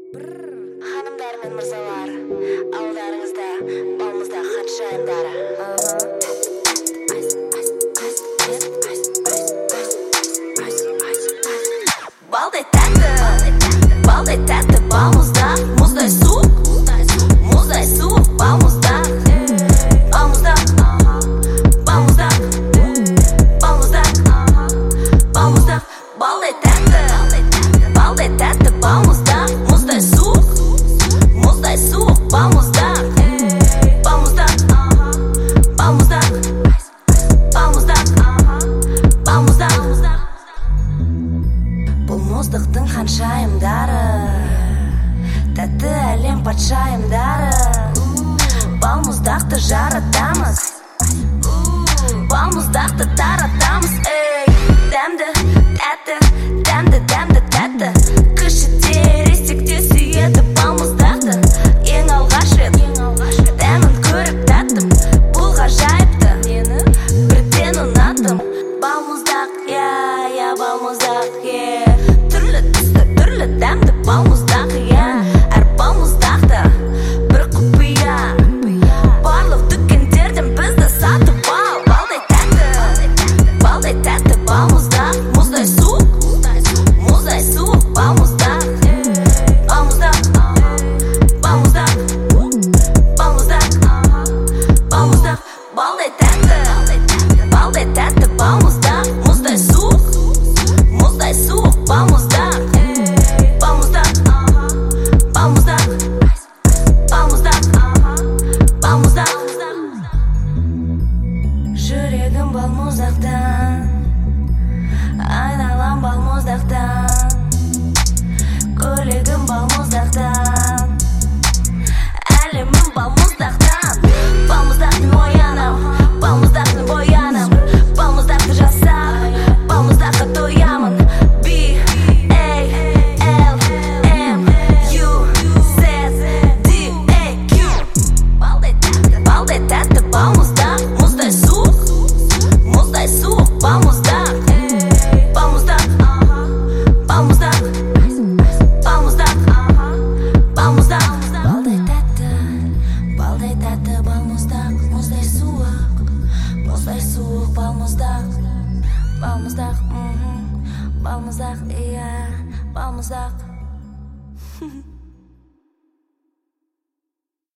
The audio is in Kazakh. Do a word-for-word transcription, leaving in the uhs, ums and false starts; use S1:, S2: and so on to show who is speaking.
S1: Ханымдар мен мырзалар, алдарыңызда балмызда ханшайымдары. Балдай тәтті, балдай тәтті балмызда, мұздай суық, мұздай суық балмызда, балмызда, балмызда, балмызда, балмызда, балдай тәтті, балдай тәтті балмызда, мұздай суық, мұздай суық балмызда, балмызда, балмызда, балмызда, балмызда. Бұл мұздықтың ханшайымдары, тәтті әлем патшайымдары. Балмұздақты жаратамыз, балмұздақты таратамыз. Дәмді, тәтті, дәмді, дәмді, тәтті. Кіші тересекте сүйеді балмұздақты. Ең алғаш рет дәмін көріп тәттім. Бұл ғажайыпты бірден ұнаттым. Балмұздақ, я, я, балмұздақ, я. Түрлі түсті, түрлі дәмді балмұздақ, я. Әр балмұздақта бір құпия. Барлық дүкендерден бізді сатып ал. Балдай тәтті, балдай тәтті балмұздақ, мұздай суық, мұздай суық балмұздақ, балмұздақ, балмұздақ, балмұздақ, балмұздақ. Балдай тәтті, балдай тәтті балмұздақ, мұздай суық, мұздай суық балмұздақ, балмұздақ, балмұздақ, балмұздақ, балмұздақ. Жүрегім балмұздақтан, айналам балмұздақтан, көйлегім балмұздақтан, әлемім балмұздақтан. Балмұздақтың оянам, балмұздақтың боянам, балмұздақты жасап, балмұздаққа тоямын. B, A, L, M, U, Z, D, A, Q. Балдай тәтті, балдай тәтті балмұздақ, мұздай суық, мұздай суық балмұздақ, балмұздақ, балмұздақ, балмұздақ, балмұздақ. Балдай тәтті, балдай тәтті балмұздақ, мұздай суық, мұздай суық балмұздақ, балмұздақ, балмұздақ, иә, балмұздақ.